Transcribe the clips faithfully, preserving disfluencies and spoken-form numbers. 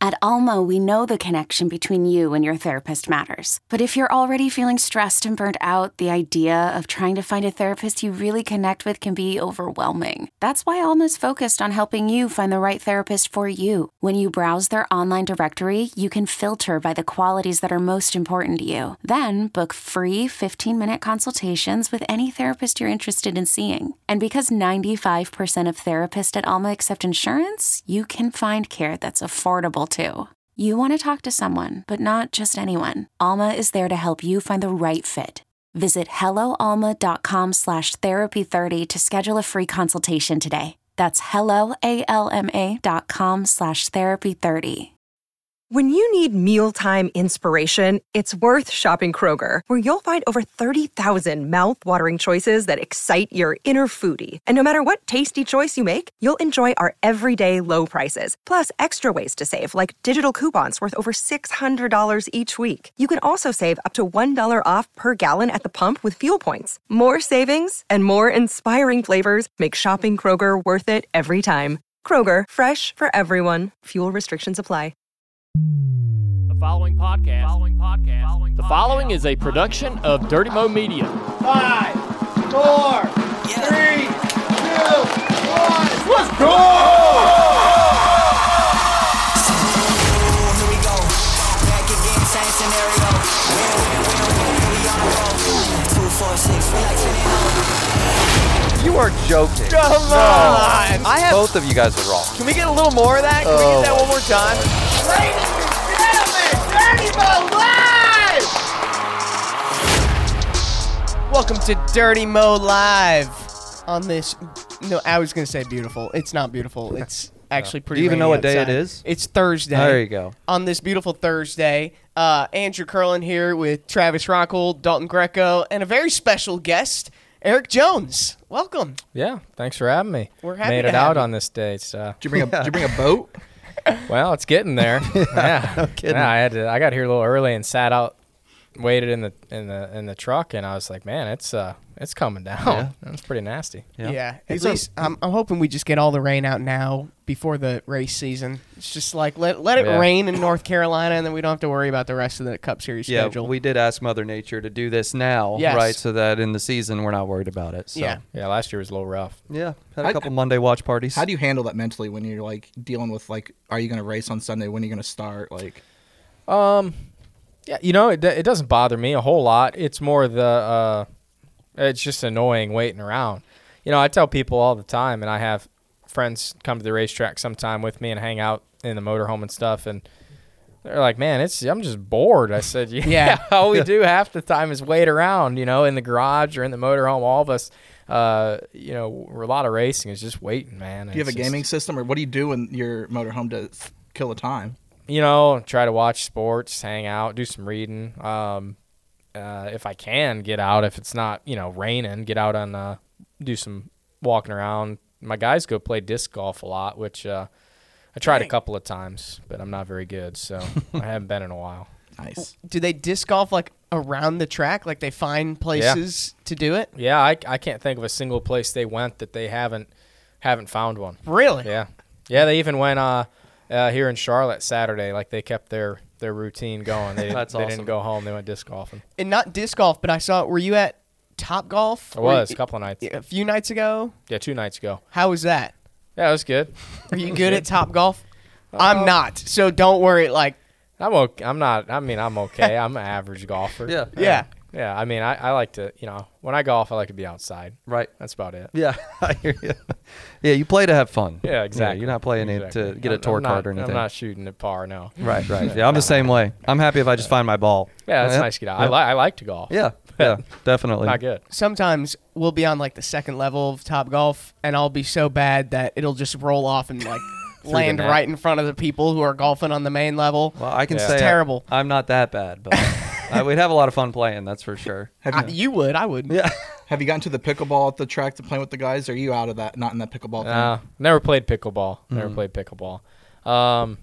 At Alma, we know the connection between you and your therapist matters. But if you're already feeling stressed and burnt out, the idea of trying to find a therapist you really connect with can be overwhelming. That's why Alma's focused on helping you find the right therapist for you. When you browse their online directory, you can filter by the qualities that are most important to you. Then book free fifteen-minute consultations with any therapist you're interested in seeing. And because ninety-five percent of therapists at Alma accept insurance, you can find care that's affordable too. You want to talk to someone, but not just anyone. Alma is there to help you find the right fit. Visit helloalma.com slash therapy 30 to schedule a free consultation today. That's helloalma dot com slash therapy 30. When you need mealtime inspiration, it's worth shopping Kroger, where you'll find over thirty thousand mouth-watering choices that excite your inner foodie. And no matter what tasty choice you make, you'll enjoy our everyday low prices, plus extra ways to save, like digital coupons worth over six hundred dollars each week. You can also save up to one dollar off per gallon at the pump with fuel points. More savings and more inspiring flavors make shopping Kroger worth it every time. Kroger, fresh for everyone. Fuel restrictions apply. The following podcast. Following podcast. Following the following is a production of Dirty Mo Media. Five, four, yeah. three, two, one. Let's go! Here we go. Back again, same scenario. Win, win, win, win. We on the road. Two, four, six. We like spinning. You are joking. Come no. on. I have, Both of you guys are wrong. Can we get a little more of that? Can oh. we get that one more time? Ladies and gentlemen, Dirty Mo Live! Welcome to Dirty Mo Live on this, no, I was going to say beautiful. It's not beautiful. It's actually pretty Do you even know what outside. day it is? It's Thursday. There you go. On this beautiful Thursday, uh, Andrew Curlin here with Travis Rockhold, Dalton Greco, and a very special guest, Eric Jones. Welcome. Yeah, thanks for having me. We're happy Made to it have out you. on this day. So. Did you bring a Did you bring a boat? Well, it's getting there. yeah, no kidding. Yeah, I had to. I got here a little early and sat out, waited in the in the in the truck, and I was like, man, it's uh, it's coming down. Yeah. It's pretty nasty. Yeah. Yeah. At These least I'm, I'm hoping we just get all the rain out now before the race season. It's just like let let it Yeah. rain in North Carolina, and then we don't have to worry about the rest of the Cup Series Yeah, schedule. we did ask Mother Nature to do this now, Yes. right, so that in the season we're not worried about it. So. Yeah. Yeah, last year was a little rough. Yeah, had a How- couple Monday watch parties. How do you handle that mentally when you're like dealing with like, are you going to race on Sunday? When are you going to start? Like, Um, yeah, you know, it it doesn't bother me a whole lot. It's more the uh, it's just annoying waiting around. You know, I tell people all the time, and I have friends come to the racetrack sometime with me and hang out in the motorhome and stuff, and they're like, man, it's I'm just bored. I said, yeah, Yeah. all we do half the time is wait around, you know, in the garage or in the motorhome. All of us, uh, you know, we're a lot of racing is just waiting, man. do you have a It's just- gaming system, or what do you do in your motorhome to f- kill the time? You know, try to watch sports, hang out, do some reading. Um, uh, if I can, get out. If it's not, you know, raining, get out and uh, do some walking around. My guys go play disc golf a lot, which uh, I tried Dang. a couple of times, but I'm not very good, so I haven't been in a while. Nice. Do they disc golf like around the track? Like they find places to do it? Yeah, I, I can't think of a single place they went that they haven't haven't found one. Really? Yeah, yeah. They even went uh, uh, here in Charlotte Saturday. Like they kept their, their routine going. They didn't, That's they awesome. didn't go home. They went disc golfing. And not disc golf, but I saw. Were you at Top Golf? I was a couple of nights. A few nights ago. Yeah, two nights ago. How was that? Yeah, it was good. Are you good at Top Golf? I'm not, so don't worry. Like, I'm okay. I'm not. I mean, I'm okay. I'm an average golfer. Yeah. yeah. Yeah. I mean, I, I like to, you know, when I golf, I like to be outside. Right. That's about it. Yeah, I hear you. Yeah, you play to have fun. Yeah, exactly. you're not playing exactly. it to get a I'm- torque I'm not, card or anything. I'm not shooting at par, no. Right, right. Yeah, I'm the same way. I'm happy if I just find my ball. Yeah, that's Yeah. nice to get out. I, Yeah. li- I like to golf. Yeah, yeah, definitely. Not good. Sometimes we'll be on like the second level of Top Golf, and I'll be so bad that it'll just roll off and like land net. right in front of the people who are golfing on the main level. Well, I can Yeah. say It's terrible. I, am not that bad, but I, we'd have a lot of fun playing. That's for sure. Have I, you you would, I would. Yeah. Have you gotten to the pickleball at the track to play with the guys? Or are you out of that? Not in that pickleball thing? Uh, never played pickleball. Never Mm. played pickleball. Um,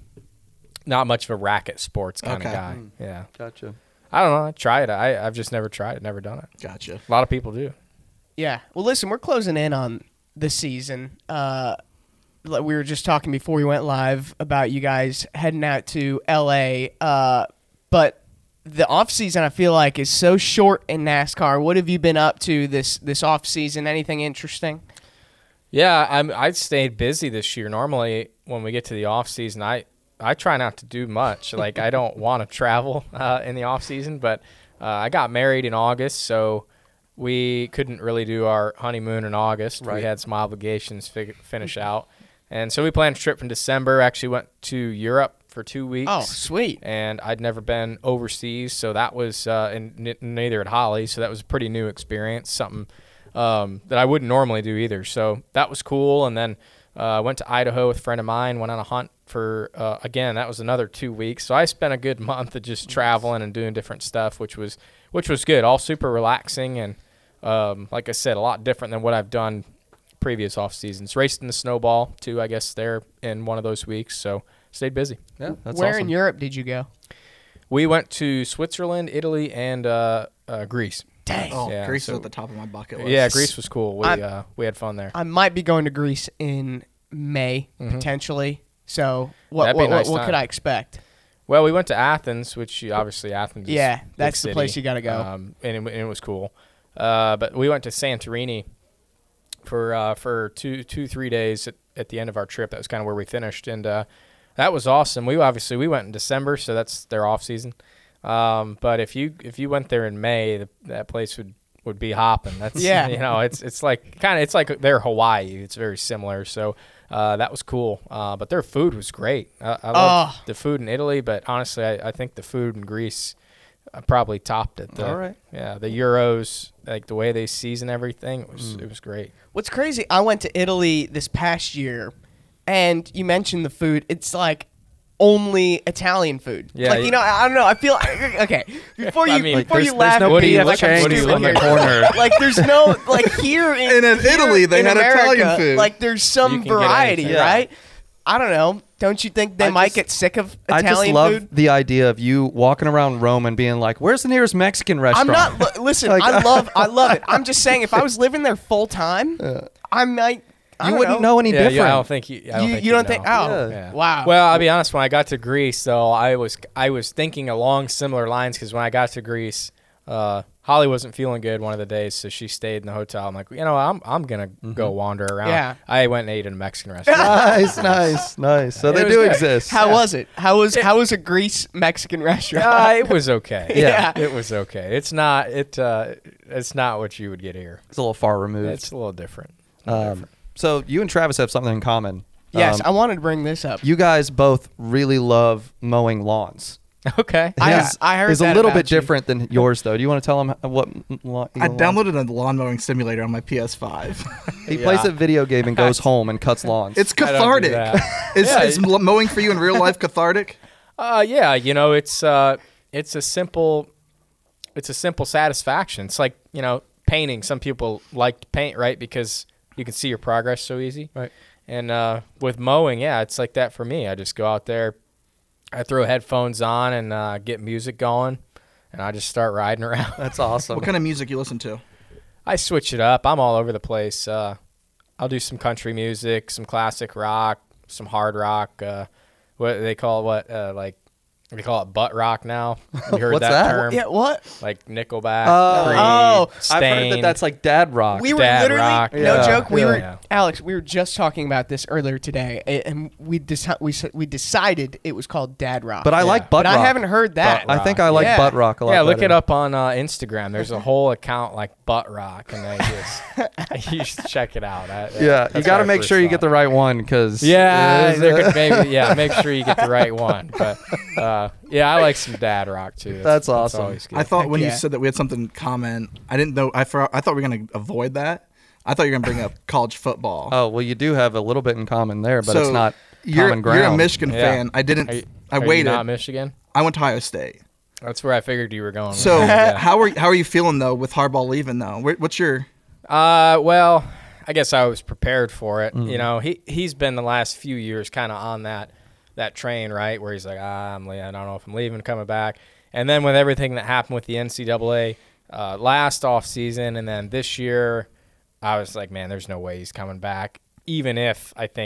not much of a racket sports kind Okay. of guy. Mm. Yeah. Gotcha. I don't know. I try it. I, I've just never tried it. Never done it. Gotcha. A lot of people do. Yeah. Well, listen, we're closing in on the season. Uh, like, we were just talking before we went live about you guys heading out to L A, uh, but the off season I feel like is so short in NASCAR. What have you been up to this this off season? Anything interesting? Yeah, I'm. I stayed busy this year. Normally, when we get to the off season, I I try not to do much. Like I don't want to travel uh, in the off season, but uh, I got married in August, so we couldn't really do our honeymoon in August. Right. We had some obligations fig- finish out, and so we planned a trip in December. Actually, went to Europe for two weeks. Oh, sweet. And I'd never been overseas, so that was, uh, and n- neither had Holly, so that was a pretty new experience, something um, that I wouldn't normally do either. So that was cool. And then I uh, went to Idaho with a friend of mine, went on a hunt for, uh, again, that was another two weeks. So I spent a good month of just traveling and doing different stuff, which was which was good, all super relaxing. And um, like I said, a lot different than what I've done previous off seasons. Raced in the snowball, too, I guess, there in one of those weeks. So stayed busy. Yeah, that's Where awesome. in Europe did you go? We went to Switzerland, Italy, and uh, uh, Greece. Dang. Oh, Yeah, Greece so- is at the top of my bucket list. Yeah, Greece was cool. We I'm- uh, we had fun there. I might be going to Greece in May, potentially. So what, That'd be what, a nice what, what could time. I expect? Well, we went to Athens, which you- obviously Athens is Yeah, big that's the city, place you gotta go. Um, and, it, and it was cool. Uh, but we went to Santorini for uh, for two, two, three days at, at the end of our trip. That was kind of where we finished, and uh, that was awesome. We obviously we went in December, so that's their off season. Um, but if you if you went there in May, the, that place would, would be hopping. That's Yeah. you know, it's it's like kind of it's like their Hawaii. It's very similar. So uh, that was cool. Uh, but their food was great. I, I love Oh. the food in Italy, but honestly, I, I think the food in Greece uh, probably topped it. The, All right. Yeah, the Euros, like the way they season everything, it was Mm. it was great. What's crazy, I went to Italy this past year, and you mentioned the food. It's like only Italian food. Yeah, like, you you- know, I, I don't know. I feel okay. Before you, I mean, before there's- you there's laugh, no at What do me you- like I'm what do you stupid on the here. corner? Like, there's no like here in, In here Italy, they in had America, Italian food. Like, there's You some can get variety, anything. right? I don't know. Don't you think they I might just- get sick of I just Italian love food? the idea of you walking around Rome and being like, "Where's the nearest Mexican I'm restaurant?" not. li- Listen, Like- I love. I love it. I'm just saying, if I was living there full time, I might. I You don't wouldn't know. know any Yeah, different. yeah, I don't think you. I don't you think you don't think? know. Oh, Yeah. wow. Well, I'll be honest. When I got to Greece, though, I was I was thinking along similar lines because when I got to Greece, uh, Holly wasn't feeling good one of the days, so she stayed in the hotel. I'm like, you know, I'm I'm gonna go wander around. Yeah. I went and ate in a Mexican restaurant. nice, nice, nice. So It they was do good. exist. how was it? How was how was a Greece Mexican restaurant? uh, it was okay. Yeah. it was okay. It's not it. Uh, it's not what you would get here. It's a little far removed. It's a little different. A little Um, different. so you and Travis have something in common. Yes, Um, I wanted to bring this up. you guys both really love mowing lawns. Okay. I- His I heard is a that little about bit you. different than yours, though. Do you want to tell him what m- lawn? I downloaded a lawn mowing simulator on my P S five. He plays a video game and goes home and cuts lawns. It's I don't do cathartic. that. Is, Yeah, is it- mowing for you in real life cathartic? Uh, yeah, you know, it's uh, it's a simple, it's a simple satisfaction. It's like, you know, painting. Some people like to paint, right? Because you can see your progress so easy. Right. And uh, with mowing, yeah, it's like that for me. I just go out there, I throw headphones on and uh, get music going, and I just start riding around. That's awesome. What kind of music you listen to? I switch it up. I'm all over the place. Uh, I'll do some country music, some classic rock, some hard rock. Uh, what they call it, what uh, like they call it butt rock now. You heard What's that, that? term? Yeah, what? Like Nickelback, Oh. Creed, Oh. I've heard that Stain. that's like dad rock. We were Dad literally rock. no Yeah. joke. We Yeah. were Yeah. Alex. We were just talking about this earlier today, a- and we deci- we s- we decided it was called dad rock. but I like butt But rock. I haven't heard that. Butt I think I like Yeah. butt rock a lot. Yeah, look better. it up on uh, Instagram. There's a whole account like butt rock, and they just you should check it out. I, Yeah, you that's got to what I make first sure you thought. get the right one because Yeah, they're gonna maybe, yeah, make sure you get the right one. But uh, yeah, I like some dad rock too. That's awesome. always good. I thought Heck when yeah. you said that we had something in common, I didn't know. I for, I thought we were going to avoid that. I thought you were going to bring up college football. Oh well, you do have a little bit in common there, but so it's not you're, common ground. You're a Michigan Yeah. fan. I didn't. Are you, I are you waited. not Michigan. I went to Ohio State. That's where I figured you were going. with So that, yeah. how are how are you feeling though with Harbaugh leaving though? Where- What's your Uh, well, I guess I was prepared for it. Mm-hmm. You know, he he's been the last few years kind of on that that train, right, where he's like, ah, I'm leaving. I don't know if I'm leaving, coming back. And then with everything that happened with the N C double A uh, last off season, and then this year, I was like, man, there's no way he's coming back. Even if I think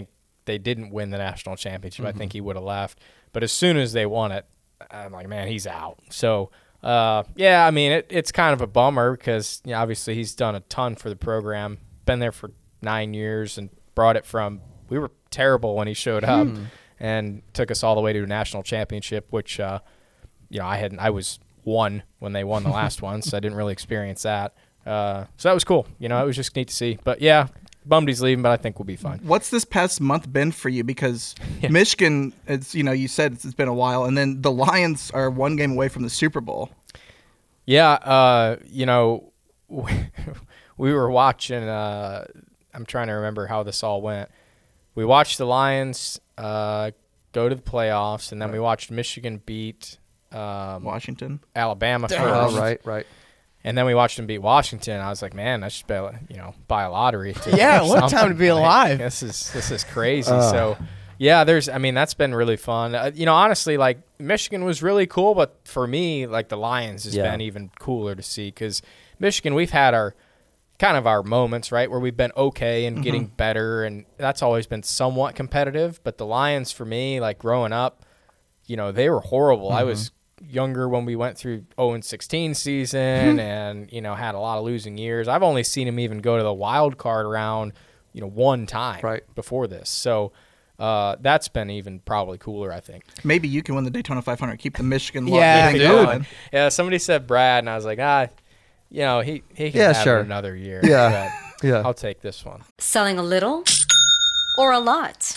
they didn't win the national championship, Mm-hmm. I think he would have left. But as soon as they won it, I'm like, man, he's out. So, uh, yeah, I mean, it, it's kind of a bummer because, you know, obviously he's done a ton for the program, been there for nine years and brought it from – we were terrible when he showed up Hmm. and took us all the way to a national championship, which, uh, you know, I hadn't – I was one when they won the last one, so I didn't really experience that. Uh, so that was cool. You know, it was just neat to see. But, yeah, bummed he's leaving, but I think we'll be fine. What's this past month been for you? Because Michigan, it's you know, you said it's, it's been a while, and then the Lions are one game away from the Super Bowl. Yeah, uh, you know, we, we were watching. Uh, I'm trying to remember how this all went. We watched the Lions uh, go to the playoffs, and then we watched Michigan beat um, Washington, Alabama first. Oh, right, right. And then we watched them beat Washington. I was like, man, I should be, you know, buy a lottery. To Yeah, or what a time something. to be Like, alive. this is this is crazy. So, yeah, there's. I mean, that's been really fun. Uh, you know, honestly, like Michigan was really cool, but for me, like the Lions has Yeah. been even cooler to see because Michigan, we've had our kind of our moments, right, where we've been okay and getting better, and that's always been somewhat competitive. But the Lions, for me, like growing up, you know, they were horrible. I was younger when we went through oh and sixteen season and, you know, had a lot of losing years. I've only seen him even go to the wild card round, you know, one time Right. before this. So uh, that's been even probably cooler, I think. maybe you can win the Daytona five hundred. Keep the Michigan Yeah, thing dude. going. Yeah, somebody said Brad, and I was like, ah, you know, he, he can Yeah, have sure. it another year. Yeah. but Yeah. I'll take this one. Selling a little or a lot?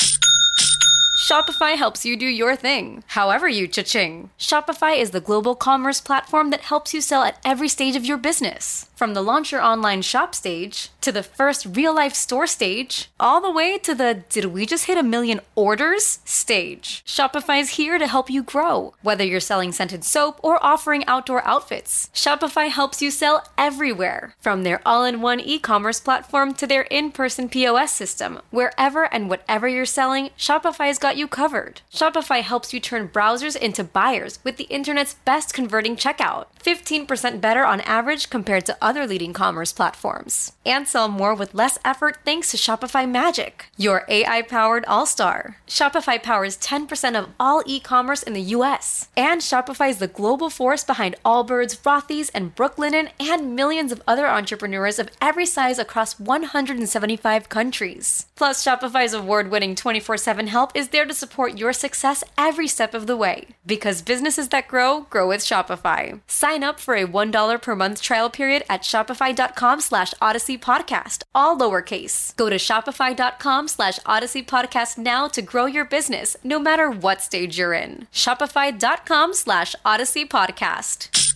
Shopify helps you do your thing, however you cha-ching. Shopify is the global commerce platform that helps you sell at every stage of your business. From the launch your online shop stage, to the first real-life store stage, all the way to the did we just hit a million orders stage. Shopify's here to help you grow. Whether you're selling scented soap or offering outdoor outfits, Shopify helps you sell everywhere. From their all-in-one e-commerce platform to their in-person P O S system, wherever and whatever you're selling, Shopify's got you covered. Shopify helps you turn browsers into buyers with the internet's best converting checkout. fifteen percent better on average compared to other leading commerce platforms. And sell more with less effort thanks to Shopify Magic, your A I-powered all-star. Shopify powers ten percent of all e-commerce in the U S. And Shopify is the global force behind Allbirds, Rothy's, and Brooklinen, and millions of other entrepreneurs of every size across one hundred seventy-five countries. Plus, Shopify's award-winning twenty-four seven help is there to support your success every step of the way. Because businesses that grow, grow with Shopify. Sign up for a one dollar per month trial period at shopify.com slash odyssey podcast, all lowercase. Go to shopify.com slash odyssey podcast now to grow your business, no matter what stage you're in. Shopify.com slash odyssey podcast.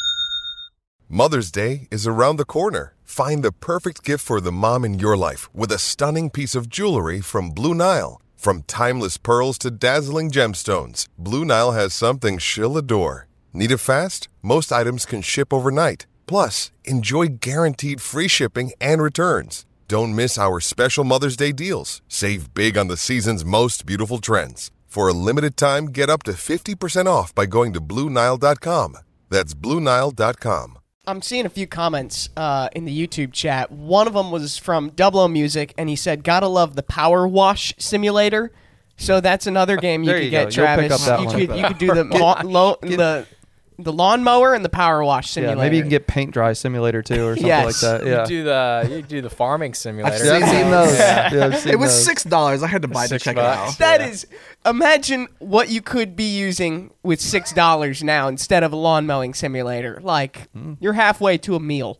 Mother's Day is around the corner. Find the perfect gift for the mom in your life with a stunning piece of jewelry from Blue Nile. From timeless pearls to dazzling gemstones, Blue Nile has something she'll adore. Need it fast? Most items can ship overnight. Plus, enjoy guaranteed free shipping and returns. Don't miss our special Mother's Day deals. Save big on the season's most beautiful trends. For a limited time, get up to fifty percent off by going to Blue Nile dot com. That's Blue Nile dot com. I'm seeing a few comments uh, in the YouTube chat. One of them was from Double O Music, and he said, "Gotta love the Power Wash Simulator." So that's another game you There could you get, go. You'll pick Travis. up that you one. could you could do the mo- lo- the the lawnmower and the Power Wash Yeah, simulator. maybe you can get Paint Dry Simulator too or something Yes. like that. Yeah. You do the you do the farming simulator. I've seen I've seen those. Yeah. Yeah, I've seen It was those. six dollars. I had to buy Six to check bucks. it out. That Yeah. is, imagine what you could be using with six dollars now instead of a lawn mowing simulator. Like you're halfway to a meal.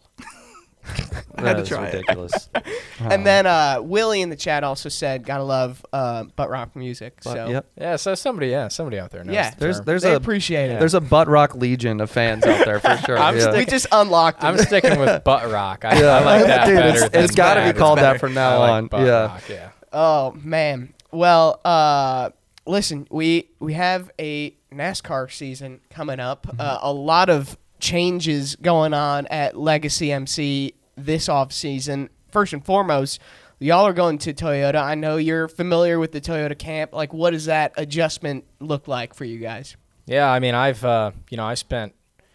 I had to That is try it. ridiculous. And then uh, Willie in the chat also said, "Gotta love uh, butt rock music." But, so yep. Yeah, so somebody, yeah, somebody out there knows. Yeah. the There's term. there's they a appreciate it. there's a butt rock legion of fans out there for sure. I'm yeah. we just unlocked it. I'm sticking with butt rock. I, Yeah. I like that Dude, better. it's- than it's gotta be bad. called It's that better. from now I like on. butt Yeah. rock, yeah. Oh man. Well, uh, listen, we we have a NASCAR season coming up. Uh, a lot of changes going on at Legacy M C this off season. First and foremost, y'all are going to Toyota. I know you're familiar with the Toyota camp. Like, what does that adjustment look like for you guys? Yeah, I mean, I've uh, you know, I spent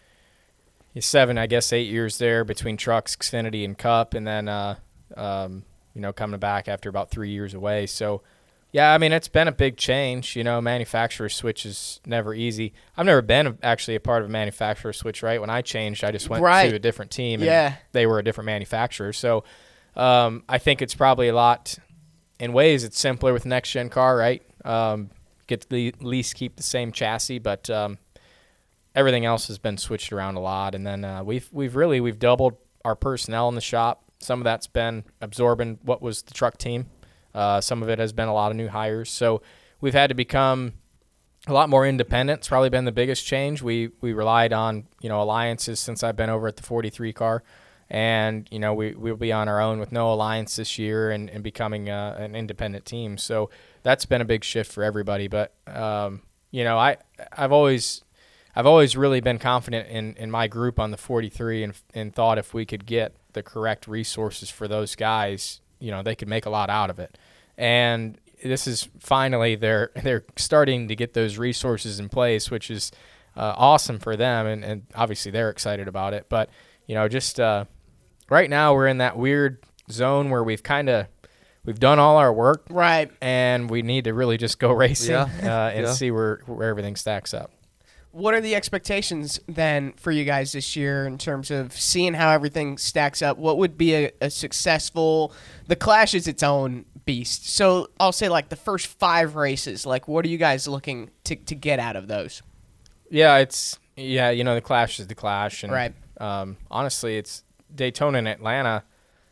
seven, I guess, eight years there between trucks, Xfinity, and Cup, and then uh, um, you know, coming back after about three years away. So Yeah, I mean, it's been a big change. You know, manufacturer switch is never easy. I've never been a, actually a part of a manufacturer switch, right? When I changed, I just went right. to a different team, and yeah. they were a different manufacturer. So um, I think it's probably a lot, in ways, it's simpler with next-gen car, right? Um, get to at least keep the same chassis, but um, everything else has been switched around a lot. And then uh, we've we've really, we've doubled our personnel in the shop. Some of that's been absorbing what was the truck team. Uh, some of it has been a lot of new hires. So we've had to become a lot more independent. It's probably been the biggest change. We we relied on, you know, alliances since I've been over at the forty-three car. And, you know, we, we'll be on our own with no alliance this year and, and becoming a, an independent team. So that's been a big shift for everybody. But, um, you know, I, I've always I've always really been confident in, in my group on the forty-three and, and thought if we could get the correct resources for those guys, you know, they could make a lot out of it. And this is finally they're they're starting to get those resources in place, which is uh, awesome for them, and, and obviously they're excited about it. But, you know, just uh, right now we're in that weird zone where we've kind of we've done all our work, right, and we need to really just go racing yeah. uh, and yeah. see where where everything stacks up. What are the expectations then for you guys this year in terms of seeing how everything stacks up? What would be a, a successful – the Clash is its own beast. So I'll say like the first five races, like what are you guys looking to, to get out of those? Yeah, it's – yeah, you know, the Clash is the Clash. And, right. Um, honestly, it's Daytona and Atlanta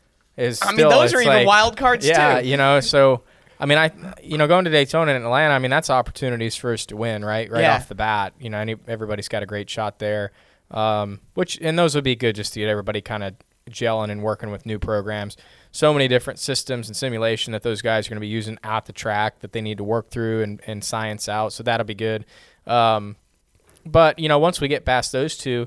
is I still – mean, those are like, even wild cards yeah, too. Yeah, you know, so – I mean, I, you know, going to Daytona and Atlanta, I mean, that's opportunities for us to win, right? Right yeah. off the bat. You know, any, everybody's got a great shot there. Um, which, and those would be good just to get everybody kind of gelling and working with new programs. So many different systems and simulation that those guys are going to be using at the track that they need to work through and, and science out. So that'll be good. Um, but, you know, once we get past those two,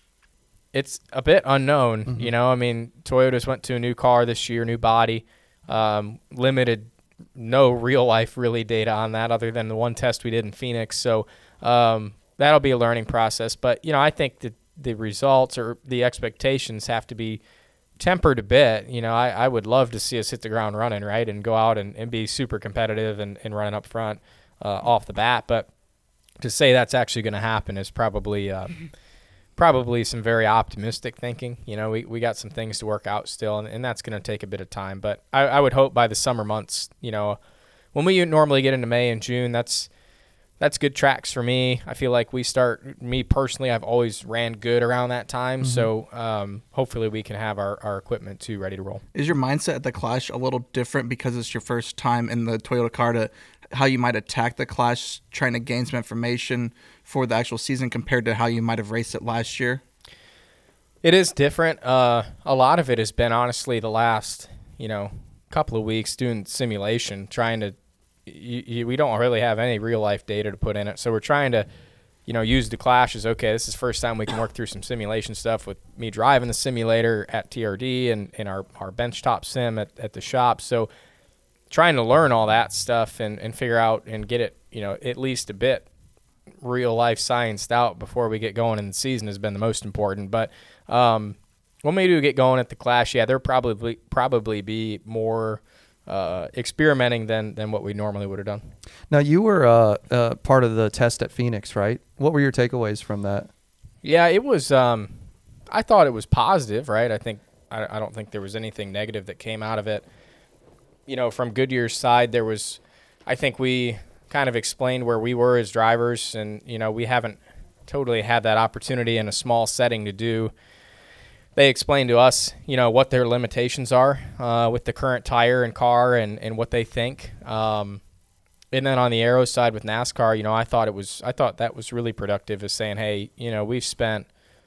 it's a bit unknown. Mm-hmm. You know, I mean, Toyota's went to a new car this year, new body, um, limited no real life really data on that other than the one test we did in Phoenix. So um, that'll be a learning process. But, you know, I think that the results or the expectations have to be tempered a bit. You know, I, I would love to see us hit the ground running, right, and go out and, and be super competitive and, and running up front uh, off the bat. But to say that's actually going to happen is probably uh, probably some very optimistic thinking. You know, we, we got some things to work out still, and, and that's going to take a bit of time. But I, I would hope by the summer months, you know, when we normally get into May and June, that's that's good tracks for me. I feel like we start, me personally, I've always ran good around that time. Mm-hmm. So um, hopefully we can have our, our equipment too ready to roll. Is your mindset at the Clash a little different because it's your first time in the Toyota car to how you might attack the Clash, trying to gain some information for the actual season compared to how you might have raced it last year? It is different. Uh, a lot of it has been honestly the last, you know, couple of weeks doing simulation, trying to, you, you, we don't really have any real life data to put in it. So we're trying to, you know, use the Clash as, okay, this is the first time we can work through some simulation stuff with me driving the simulator at T R D and in our, our benchtop sim at, at the shop. So trying to learn all that stuff and, and figure out and get it, you know, at least a bit real life scienced out before we get going in the season has been the most important. But um, when we do get going at the Clash, yeah, there probably probably be more uh, experimenting than than what we normally would have done. Now you were uh, uh, part of the test at Phoenix, right? What were your takeaways from that? Yeah, it was. Um, I thought it was positive, right? I think I, I don't think there was anything negative that came out of it. You know, from Goodyear's side, there was. I think we kind of explained where we were as drivers, and you know, we haven't totally had that opportunity in a small setting to do. They explained to us, you know, what their limitations are uh, with the current tire and car, and, and what they think. Um, and then on the aero side with NASCAR, you know, I thought it was, I thought that was really productive, as saying, hey, you know, we've spent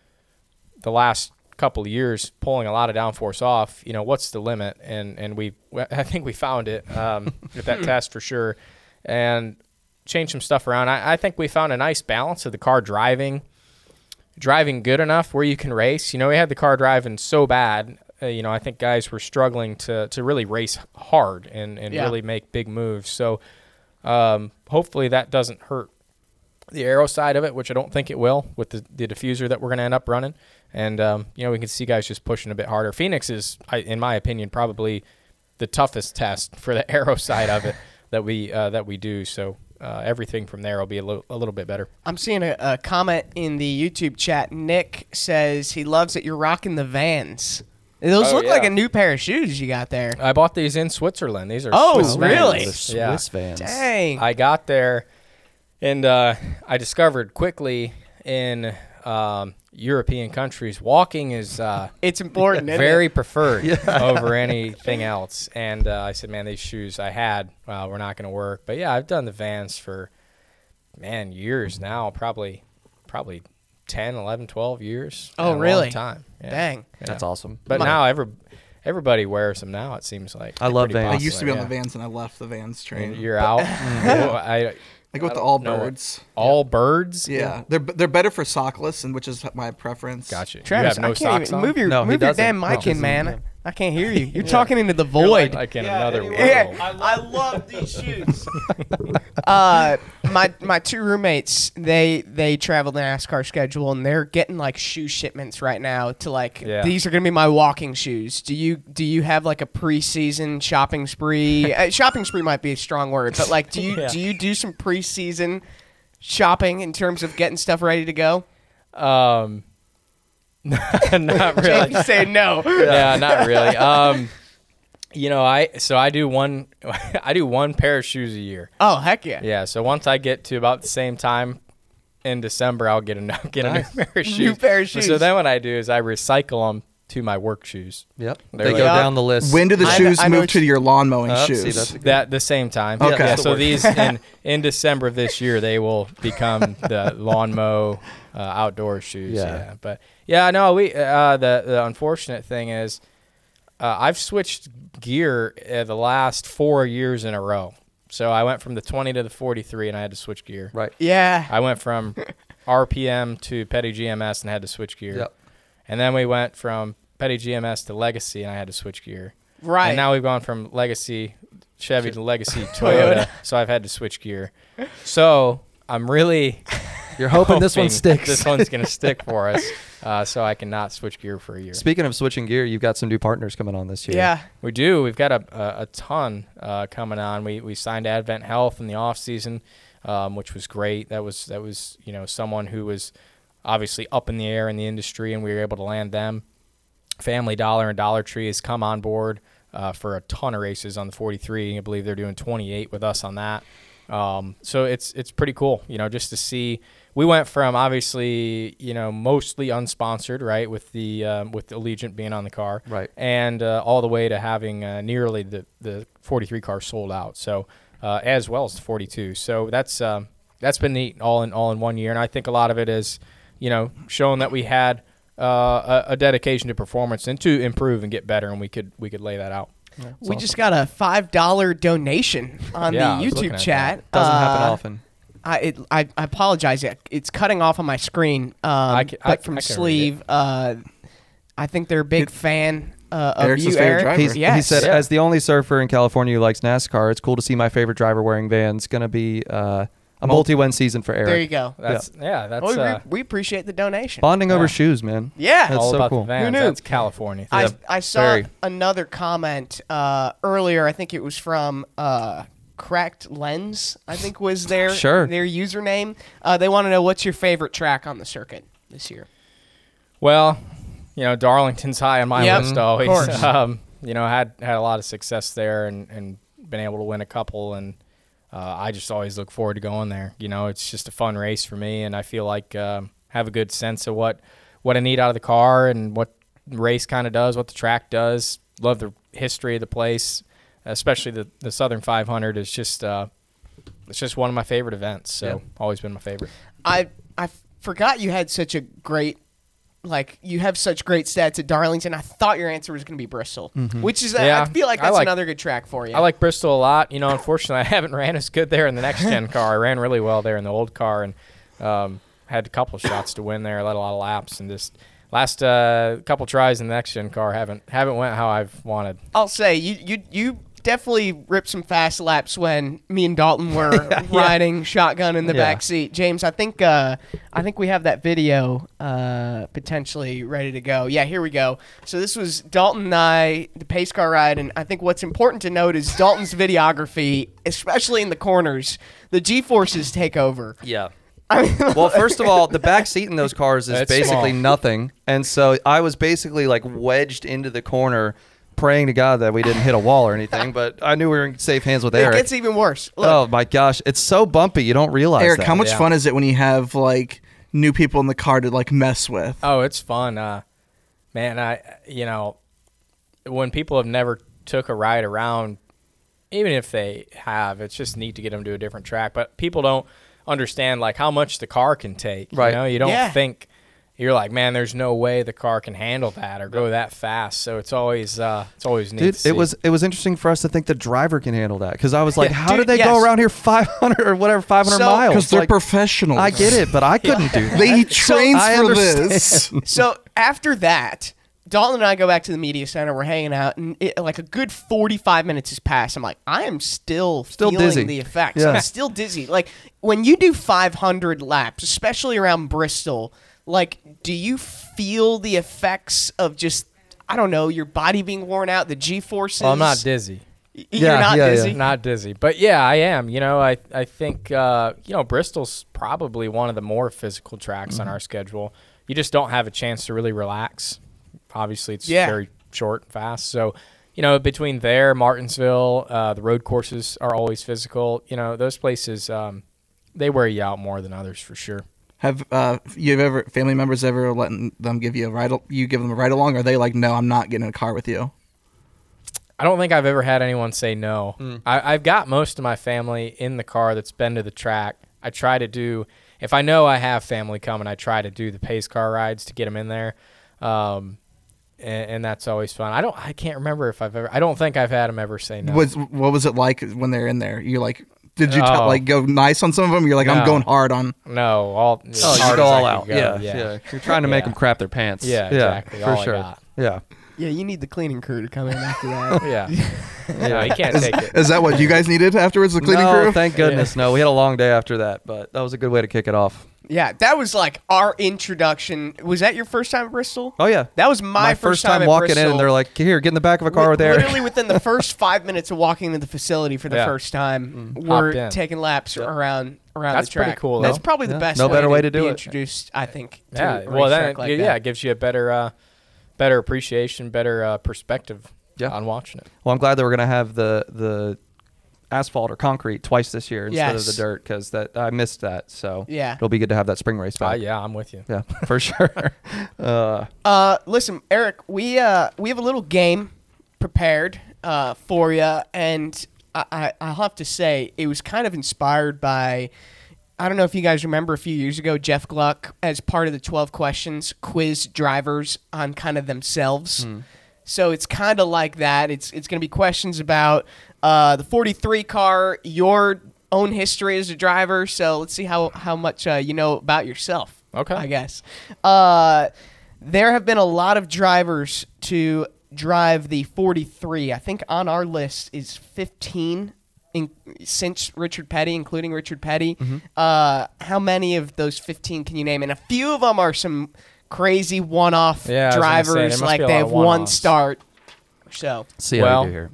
the last couple of years pulling a lot of downforce off. You know, what's the limit? And and we, I think we found it um, with that test for sure. And change some stuff around. I, I think we found a nice balance of the car driving, driving good enough where you can race. You know, we had the car driving so bad. Uh, you know, I think guys were struggling to to really race hard and, and yeah. really make big moves. So um, hopefully that doesn't hurt the aero side of it, which I don't think it will with the, the diffuser that we're going to end up running. And, um, you know, we can see guys just pushing a bit harder. Phoenix is, I, in my opinion, probably the toughest test for the aero side of it. that we uh, that we do. So uh, everything from there will be a little a little bit better. I'm seeing a, a comment in the YouTube chat. Nick says he loves that you're rocking the Vans. Those Oh, look like yeah. a new pair of shoes you got there. I bought these in Switzerland. These are Oh, Swiss really? Vans. The Yeah. Swiss Vans. Dang. I got there, and uh, I discovered quickly in um, European countries, walking is uh, It's important, isn't very it? preferred over anything else. And uh, I said, man, these shoes I had uh, were not going to work. But yeah, I've done the Vans for, man, years now, probably probably ten, eleven, twelve years. Oh, A long really? time. Yeah. Dang. Yeah. That's awesome. But My- now every, everybody wears them now, it seems like. I love Pretty Vans. I used to be on popular, the yeah. Vans and I left the Vans train. And you're out. Well, I, I go with I the don't all know what- birds. All birds? Yeah, they're they're better for sockless, and which is my preference. Gotcha. You Travis, have no I can't socks even on? move your No, he move your doesn't. damn mic No. in, man. Yeah. I can't hear you. You're talking into the void. Like in another world. Yeah, I love these shoes. uh, my my two roommates, they they travel the NASCAR schedule, and they're getting like shoe shipments right now to like Yeah. these are gonna be my walking shoes. Do you do you have like a preseason shopping spree? uh, shopping spree might be a strong word, but like, do you Yeah. do you do some preseason shopping in terms of getting stuff ready to go? Um, not really. Jake say no. Yeah, not really. Um, you know, I so I do one I do one pair of shoes a year. Oh heck yeah! Yeah, so once I get to about the same time in December, I'll get a get a new pair of shoes. New pair of So shoes. then what I do is I recycle them to my work shoes. Yep. They're They like- go Yeah. down the list. When do the I kn- shoes I know move what to you- your lawn mowing Oh, shoes? see, that's a good- That the same time. Okay. Yeah, so these in in December of this year they will become the lawn mow uh, outdoor shoes. Yeah. Yeah. But yeah, no, we uh, the the unfortunate thing is uh, I've switched gear uh, the last four years in a row. So I went from the twenty to the forty-three and I had to switch gear. Right. Yeah. I went from R P M to Petty G M S and had to switch gear. Yep. And then we went from Petty G M S to Legacy and I had to switch gear. Right. And now we've gone from Legacy Chevy to Legacy Toyota, so I've had to switch gear. So I'm really You're hoping this one hoping sticks. This one's gonna stick for us, uh, so I cannot switch gear for a year. Speaking of switching gear, you've got some new partners coming on this year. Yeah. We do. We've got a a, a ton uh, coming on. We we signed Advent Health in the off season, um, which was great. That was that was you know someone who was obviously up in the air in the industry, and we were able to land them. Family Dollar and Dollar Tree has come on board uh, for a ton of races on the forty-three. I believe they're doing twenty-eight with us on that. Um, so it's it's pretty cool, you know, just to see. We went from obviously, you know, mostly unsponsored, right, with the um, with the Allegiant being on the car, Right. and uh, all the way to having uh, nearly the the forty-three car sold out. So uh, as well as the forty-two. So that's um, that's been neat, all in all in one year. And I think a lot of it is, you know, showing that we had uh, a, a dedication to performance and to improve and get better, and we could we could lay that out. We just got a five dollar donation on Yeah, I the was looking YouTube at chat. Doesn't happen Uh, often. I, it, I I apologize. It, it's cutting off on my screen. Um, I ca- I- but from I can read Sleeve, uh, I think they're a big fan uh, of Eric's you, his favorite Eric. driver. He's, yes. He said, Yeah. as the only surfer in California who likes NASCAR, it's cool to see my favorite driver wearing Vans. Going to be uh, a multi-win season for Eric. There you go. That's yeah, that's Well, we, uh, we appreciate the donation. Bonding over Yeah. shoes, man. Yeah. That's all so about cool. the Vans. knew? That's California. I, Yeah. I saw very. another comment uh, earlier. I think it was from uh, Cracked Lens, I think was their Sure. their username. Uh, they want to know what's your favorite track on the circuit this year. Well, you know, Darlington's high on my Yep, list of always. course. Um, you know, had had a lot of success there and, and been able to win a couple, and uh, I just always look forward to going there. You know, it's just a fun race for me, and I feel like um, have a good sense of what what I need out of the car and what the race kind of does, what the track does. Love the history of the place, especially the the Southern five hundred is just uh, it's just one of my favorite events. So Yeah. always been my favorite. I I forgot you had such a great, like you have such great stats at Darlington. I thought your answer was going to be Bristol, which is Yeah, I feel like I that's like- another good track for you. I like Bristol a lot. You know, unfortunately, I haven't ran as good there in the next gen car. I ran really well there in the old car, and um, had a couple of shots to win there. Led a lot of laps, and just last uh, couple tries in the next gen car haven't haven't went how I've wanted. I'll say you you you definitely ripped some fast laps when me and Dalton were yeah. riding shotgun in the Yeah. back seat. James, I think uh, I think we have that video uh, potentially ready to go. Yeah, here we go. So this was Dalton and I, the pace car ride, and I think what's important to note is Dalton's videography, especially in the corners. The G-forces take over. Yeah. I mean, Well, first of all, the back seat in those cars is That's basically small. nothing, and so I was basically like wedged into the corner, praying to God that we didn't hit a wall or anything. But I knew we were in safe hands with it Eric. gets even worse. Look, Oh my gosh, it's so bumpy. You don't realize Eric, that. how much yeah. fun is it when you have like new people in the car to like mess with? Oh, it's fun, uh, man. I you know, when people have never took a ride around, even if they have, it's just neat to get them to a different track. But people don't understand like how much the car can take. Right. You know, you don't Yeah. think you're like, man, there's no way the car can handle that or go that fast. So it's always uh, it's always neat. Dude, to see. it was it was interesting for us to think the driver can handle that because I was like, Yeah, how dude, did they yes. go around here five hundred or whatever five hundred So- miles? Because they're Like, professionals. I get it, but I couldn't do that. They train I for understand. this. So after that, Dalton and I go back to the media center. We're hanging out, and it, like a good forty-five minutes has passed. I'm like, I am still, Still feeling dizzy. the effects. Yeah. I'm still dizzy. Like when you do five hundred laps, especially around Bristol, like do you feel the effects of just, I don't know, your body being worn out, the G-forces? Well, I'm not dizzy. You're Yeah, not yeah, yeah. dizzy? Not dizzy, but yeah, I am. You know, I I think uh, you know Bristol's probably one of the more physical tracks Mm-hmm. on our schedule. You just don't have a chance to really relax. Obviously, it's Yeah. very short and fast. So, you know, between there, Martinsville, uh, the road courses are always physical. You know, those places um, they wear you out more than others for sure. Have uh, you ever family members ever letting them give you a ride? You give them a ride along? Or are they like, no, I'm not getting in a car with you? I don't think I've ever had anyone say no. Mm. I, I've got most of my family in the car that's been to the track. I try to do, if I know I have family coming, I try to do the pace car rides to get them in there, um, and, and that's always fun. I don't, I can't remember if I've ever. I don't think I've had them ever say no. Was what was it like when they're in there? You like, did you tell, Oh. like go nice on some of them? You're like, No. I'm going hard on. no, all. as Oh, you hard go as I all could out. go, Yeah, yeah, yeah. You're trying to make Yeah. them crap their pants. Yeah, exactly. for All I sure. got. Yeah. Yeah, you need the cleaning crew to come in after that. Yeah, no, you can't take it. Is that what you guys needed afterwards? The cleaning no, crew. thank goodness. No, we had a long day after that, but that was a good way to kick it off. Yeah, that was like our introduction. Was that your first time at Bristol? Oh yeah, That was my, first time, at walking in, Bristol. and they're like, "Here, get in the back of a car Li- with Eric." Literally within the first five minutes of walking into the facility for the Yeah. first time, Hopped we're in. taking laps around around That's the track. pretty cool, That's though. probably the Yeah. best No way better to way to do be it. introduced, I think. To Yeah, a well then, racetrack it, like yeah, that. it gives you a better, uh, better appreciation, better uh, perspective Yeah. on watching it. Well, I'm glad that we're gonna have the the asphalt or concrete twice this year instead Yes. of the dirt because that I missed that. So Yeah. it'll be good to have that spring race Uh, back. yeah, I'm with you. Yeah, for sure. uh, Uh, listen, Eric, we uh we have a little game prepared uh for you, and I, I I'll have to say it was kind of inspired by. I don't know if you guys remember a few years ago, Jeff Gluck, as part of the twelve questions, quizzed drivers on kind of themselves. So it's kind of like that. It's it's going to be questions about uh, the forty-three car, your own history as a driver. So let's see how, how much uh, you know about yourself. Okay. I guess. Uh, there have been a lot of drivers to drive the forty-three. I think on our list is fifteen in, since Richard Petty, including Richard Petty. Uh, how many of those fifteen can you name? And a few of them are some crazy one-off Yeah, I was gonna say, there drivers, must like be a they lot have of one one-offs. start or so. see how Well, we do here.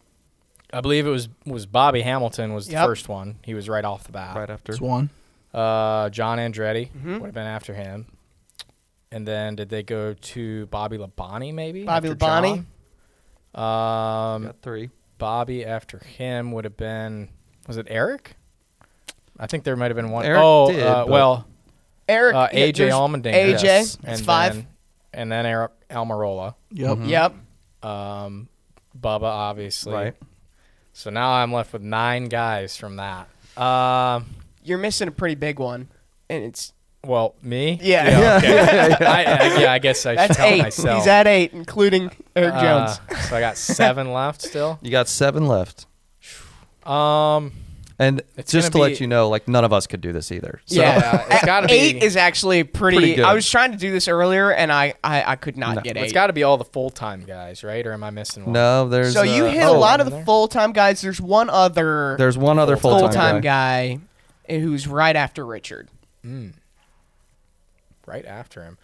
I believe it was was Bobby Hamilton was the Yep. first one. He was right off the bat. Right after. It's one. Uh, John Andretti Mm-hmm. would have been after him. And then did they go to Bobby Labonte maybe? Bobby after Labonte? John? Um, Got three. Bobby after him would have been was it Eric? I think there might have been one. Eric oh, did, uh, but- well, Eric, uh, yeah, A J there's Allmendinger. A J, yes. that's and five. Then, and then Eric Almirola. Yep. Yep. Um, Bubba, obviously. Right. So now I'm left with nine guys from that. Um, You're missing a pretty big one, and it's well, me. Yeah. Yeah. Okay. I, I, yeah. I guess I should that's count eight. myself. He's at eight, including Eric Uh, Jones. So I got seven left still. You got seven left. Um, And It's just to gonna let be- you know, like none of us could do this either. So. Yeah, it's gotta be- eight is actually pretty. Pretty good. I was trying to do this earlier, and I I, I could not No. get It's eight. got to be all the full time guys, right? Or am I missing one? No, there's. so you uh, hit oh, a lot of in the there? full time guys. There's one other There's one other full full time time guy. guy who's right after Richard. Right after him.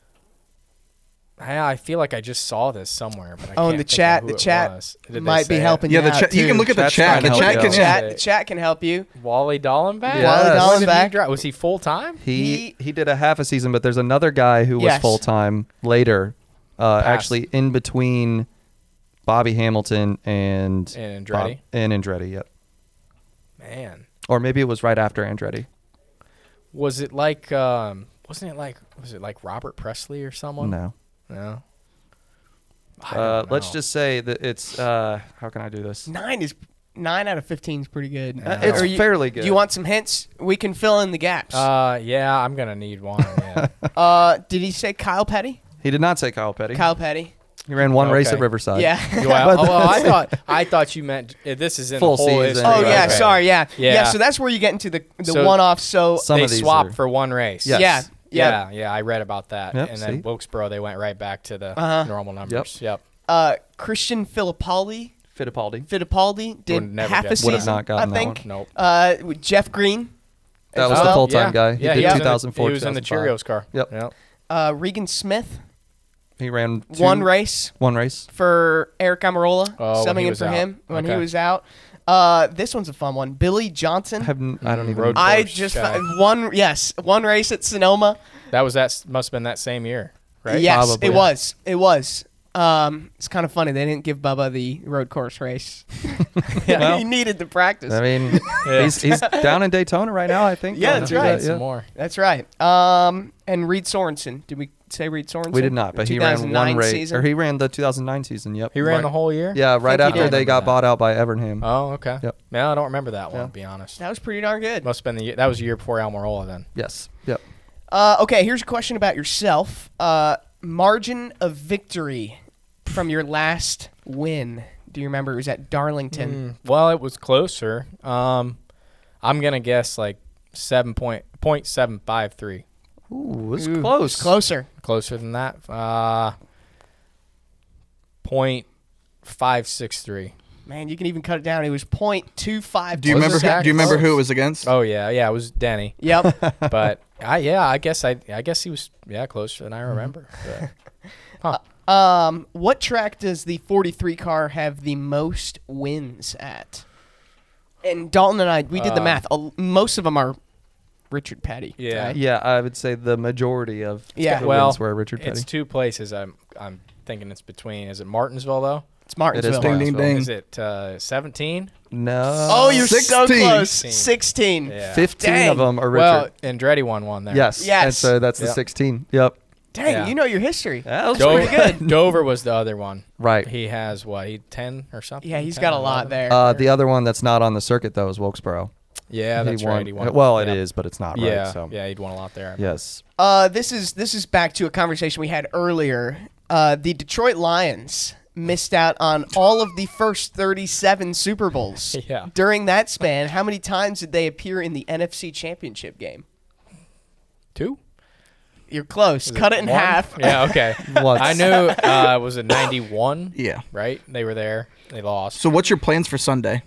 I, I feel like I just saw this somewhere, but I Oh, can't and the think of chat, who the it chat was. Did they might be say it? helping Yeah, you the out chat. You too. can look at the Chat's chat. trying The to chat help can you The out. chat, the chat can help you. Wally Dallenbach? Yes. Wally When did he Dallenbach. dri- Was he full time? He he did a half a season, but there's another guy who was Yes. full time later, uh, Passed. actually in between Bobby Hamilton and And Bob- Andretti? and Andretti. Yep. Man. Or maybe it was right after Andretti. Was it like, um, wasn't it like, was it like Robert Presley or someone? No. No. I Uh, don't let's know. just say that it's. Uh, how can I do this? Nine is nine out of fifteen is pretty good. Uh, it's Or you- fairly good. Do you want some hints? We can fill in the gaps. Uh, Uh, yeah, I'm going to need one. Yeah. did he say Kyle Petty? He did not say Kyle Petty. Kyle Petty. He ran one race Okay. at Riverside. Yeah. well, oh, well, I thought I thought you meant uh, this is in Full the whole season. history. Oh yeah, Okay. sorry, yeah. yeah, Yeah. So that's where you get into the the So- one-off. So Some they of these swapped are- for one race. Yes. yeah, yeah. Yeah, yeah, I read about that. Yep, and then see? Wilkesboro, they went right back to the Uh-huh. normal numbers. Yep. Uh, Christian Fittipaldi. Fittipaldi. Fittipaldi did Would never half a guess Would have season. not gotten I that think. one. Nope. Uh, with Jeff Green. That as was well. the full time yeah. guy. He yeah, did he was in two the- thousand four. He was in the two thousand five. Cheerios car. Yep. Yep. Uh, Regan Smith. He ran two, One race One race. for Eric Amarola. Oh, when subbing he in was for out. him when he Okay. was out. Uh, this one's a fun one. Billy Johnson. I, have n- I don't even. Road I course just guy. found one. Yes, one race at Sonoma. That was that. Must have been that same year, right? Yes, Probably. it was. It was. Um, it's kind of funny they didn't give Bubba the road course race. Well, he needed the practice. I mean, Yeah. he's he's down in Daytona right now. I think. Yeah, Going that's through right. that, Some yeah. more. That's right. Um, and Reed Sorensen. Did we say Reed Sorensen? We did not, but he ran two thousand nine one race, season. or he ran the two thousand nine season. Yep. He ran right. the whole year. Yeah, right he after did. they got Remember bought out by Evernham. Oh, okay. Yep. Man, I don't remember that one. Yeah. To be honest, That was pretty darn good. must have been the year, that was the year before Almirola then. Yes. Yep. Uh, okay, here's a question about yourself. Uh, margin of victory from your last win. Do you remember? It was at Darlington. Mm, well, it was closer. Um, I'm gonna guess like seven point point seven five three. Ooh, it was Ooh, close. it's closer. Closer than that. Uh, point five six three. Man, you can even cut it down. It was point two five. Do you Was remember? it that Do you remember who close? it was against? Oh yeah, yeah. It was Denny. Yep. But I yeah, I guess I I guess he was yeah closer than I remember. But, huh. Um, what track does the forty-three car have the most wins at? And Dalton and I, we did the Uh, math. A- Most of them are Richard Petty. Yeah. right? Yeah, I would say the majority of Yeah. the Well, wins were Richard Petty. It's two places. I'm I'm thinking it's between. Is it Martinsville though? It's Martinsville. It is Ding, ding, Martinsville. ding. Is it uh, seventeen? No. Oh, you're so sixteen. close. Sixteen. sixteen. Yeah. fifteen Dang. of them are Richard. Well, Andretti won one there. yes. Yes. And so that's the Yep. sixteen. Yep. Dang, Yeah. you know your history. That was Dover, pretty good. Dover was the other one. Right. He has what? He ten or something. Yeah, he's ten got a or lot eleven? there. Uh, the other one that's not on the circuit though is Wilkesboro. Yeah, that's he right. won. He won. Well, yeah. it is, but it's not right. Yeah, So yeah, he'd won a lot there. yes. Uh, this is this is back to a conversation we had earlier. Uh, the Detroit Lions missed out on all of the first thirty-seven Super Bowls. Yeah. During that span, how many times did they appear in the N F C Championship game? Two. You're close. Is Cut it, in one? half. Yeah, okay. Once. I knew. Uh, was it ninety-one? Yeah. Right. They were there. They lost. So what's your plans for Sunday?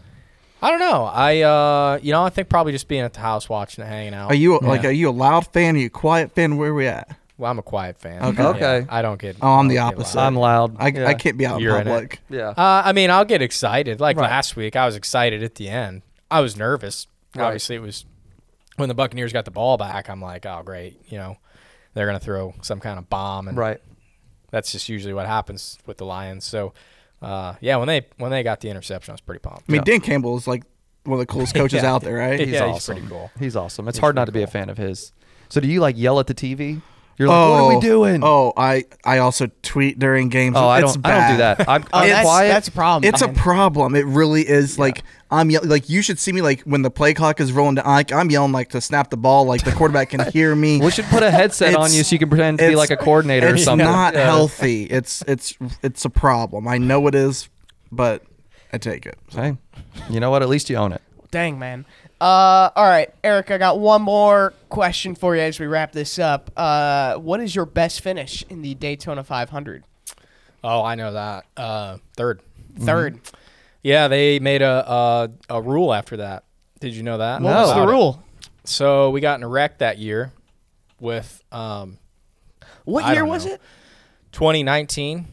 I don't know. I uh, you know, I think probably just being at the house watching it, hanging out. Are you Yeah. like? Are you a loud fan? Are you a quiet fan? Where are we at? Well, I'm a quiet fan. Okay. Yeah, Okay. I don't get. Oh, I'm I the don't get opposite. loud. I'm loud. I, yeah. I can't be out in You're in it. public. Yeah. Uh, I mean, I'll get excited. Like Right. last week, I was excited at the end. I was nervous. Right. Obviously, it was when the Buccaneers got the ball back. I'm like, oh, great. You know, they're gonna throw some kind of bomb, and Right. that's just usually what happens with the Lions. So, uh, yeah, when they when they got the interception, I was pretty pumped. I mean, Yeah. Dan Campbell is like one of the coolest coaches Yeah. out there, right? He's yeah, awesome. he's pretty cool. He's awesome. It's He's hard not to pretty be a cool. fan of his. So do you like yell at the T V? You're like, what are we doing? Oh, I I also tweet during games. Oh, I It's don't. I don't do bad. that. I'm, Oh, I'm that's, quiet. that's a problem. It's a problem. It really is. Like I'm yell- like you should see me like when the play clock is rolling down. Like, I'm yelling like to snap the ball. Like the quarterback can hear me. we should put a headset on It's- you so you can pretend to be it's- like a coordinator or It's something. not Yeah. healthy. It's it's it's a problem. I know it is, but I take it. Hey, you know what? At least you own it. Dang, man. Uh, all right, Eric, I got one more question for you as we wrap this up. Uh, what is your best finish in the Daytona five hundred? Oh, I know that. Uh, third. Third. Mm-hmm. Yeah, they made a, a a rule after that. Did you know that? What was the rule? So we got in a wreck that year with um, What I year don't was know, it? twenty nineteen.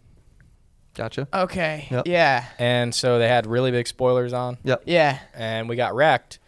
Gotcha. Okay. Yep. Yeah. And so they had really big spoilers on. Yep. Yeah. And we got wrecked.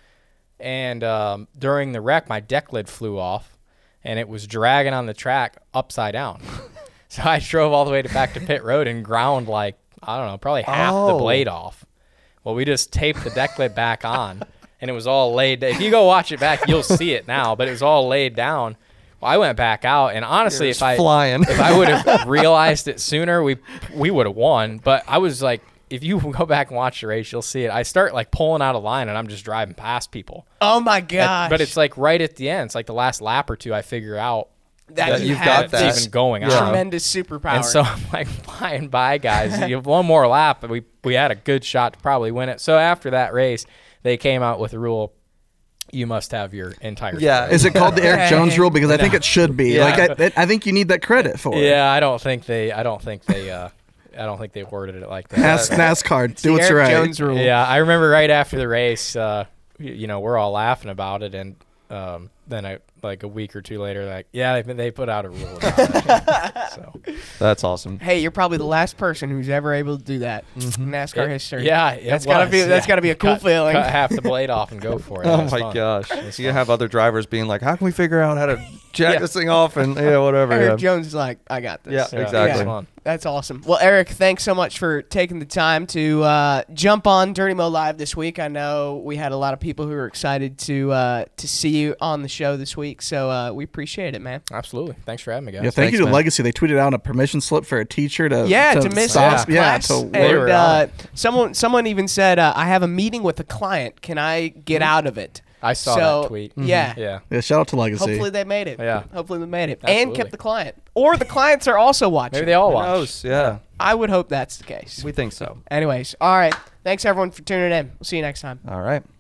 And um, during the wreck, my deck lid flew off, and it was dragging on the track upside down. So I drove all the way to back to pit road and ground like, I don't know, probably half Oh. the blade off. Well, we just taped the deck lid back on, and it was all laid. If you go watch it back, you'll see it now, but it was all laid down. Well, I went back out, and honestly, You're if just I flying. if I would have realized it sooner, we we would have won. But I was like, if you go back and watch the race, you'll see it. I start like pulling out of line, and I'm just driving past people. Oh my At- gosh. But it's like right at the end. It's like the last lap or two. I figure out That that you you've have got this even going on. tremendous superpower. And so I'm like flying by guys. You have one more lap, and we we had a good shot to probably win it. So after that race, they came out with a rule: you must have your entire. Yeah. spray. Is it called the Eric Okay. Jones rule? Because I think it should be. Yeah. Like I, I think you need that credit for it. Yeah, I don't think they. I don't think they. Uh, I don't think they worded it like that. Nas- NASCAR, do what's Eric right. Jones rule. Yeah, I remember right after the race, uh, you, you know, we're all laughing about it, and um, then I like a week or two later, like, yeah, they, they put out a rule about it. So That's awesome. Hey, you're probably the last person who's ever able to do that in NASCAR It- history. yeah, it that's gotta was, be that's yeah. gotta be a cool cut, feeling. Cut half the blade off and go for it. Oh It was my fun. gosh. It was You fun. have other drivers being like, how can we figure out how to jack Yeah. this thing off and yeah, whatever. Eric Yeah. Jones is like, I got this. Yeah, Yeah, exactly. it was fun. That's awesome. Well, Eric, thanks so much for taking the time to uh, jump on Dirty Mo Live this week. I know we had a lot of people who were excited to uh, to see you on the show this week, so uh, we appreciate it, man. Absolutely. Thanks for having me, guys. Yeah, thank Thanks, you to man. Legacy. They tweeted out a permission slip for a teacher to Yeah, to, to miss stop. this Yeah, class. to and They were uh, on someone someone even said, uh, I have a meeting with a client. Can I get out of it? I saw So, that tweet. Yeah. Yeah. yeah, shout out to Legacy. Hopefully they made it. Yeah. Hopefully they made it. And Absolutely. kept the client. Or the clients are also watching. Maybe they all Who watch. knows? Yeah. I would hope that's the case. We think so. Anyways, all right. Thanks everyone for tuning in. We'll see you next time. All right.